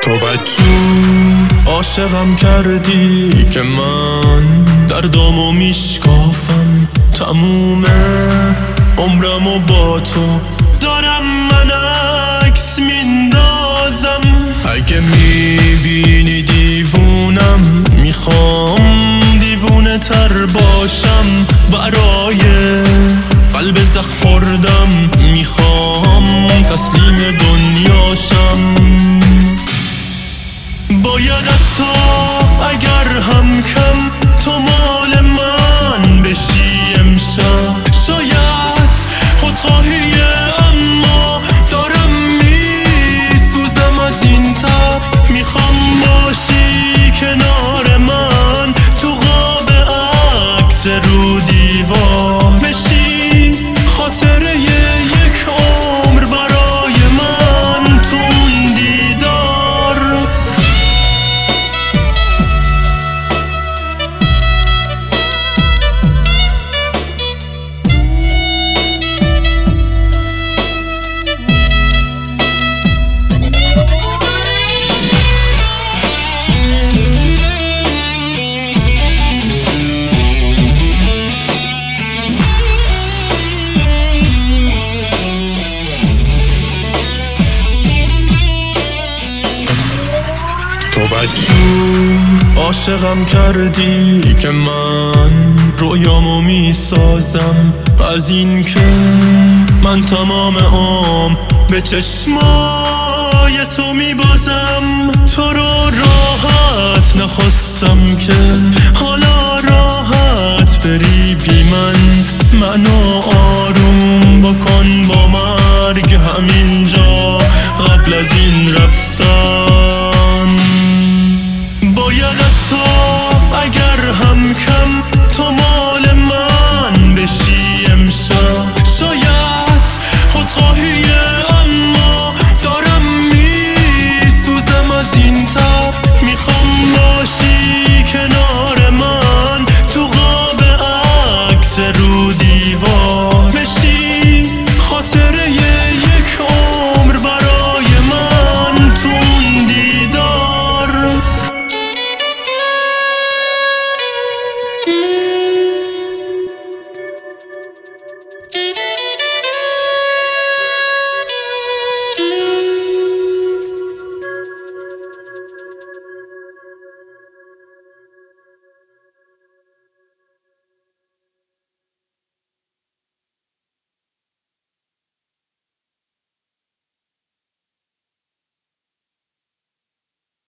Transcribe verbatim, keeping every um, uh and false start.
تو بدجور عاشقم کردی که من دردامو میشکافم، تموم عمرمو با تو دارم من عکس میندازم. اگه میبینی دیوونم میخوام دیوونه تر باشم، برای قلب زخم خوردم میخوام تسلیم دنیاشم. باید تا اگر هم کم تو مال من بشی امشب، شاید خودخواهیه اما دارم میسوزم از این تب. میخوام باشی کنار من تو قاب عکس رو دیوار، بشی خاطره یک عمر برای من تو اون دیدار. تو بدجور عاشقم کردی که من رویامو میسازم، از این که من تمام عمر به چشمای تو میبازم. تو رو راحت نخواستم که حالا راحت بری بی من، منو آروم بکن با مرگ همینجا، قبل از این رفتم